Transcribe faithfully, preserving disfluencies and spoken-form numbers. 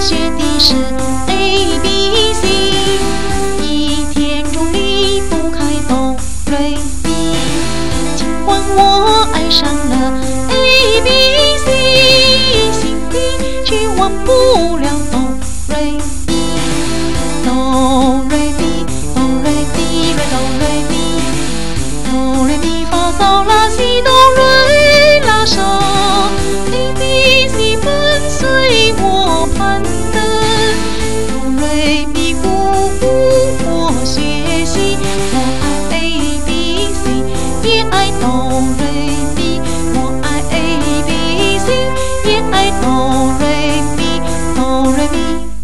学的是 A B C， 一天中离不开哆瑞咪。尽管我爱上了 A B C， 心里却忘不了哆瑞咪。哆瑞咪，哆瑞咪，瑞哆瑞咪，哆瑞咪发嗦拉西哆瑞拉嗦 ，A B C 跟随我攀登，哆瑞咪鼓鼓我学习，我爱 A B C， 也爱哆瑞咪，我爱 A B C， 也爱哆瑞咪，哆瑞咪。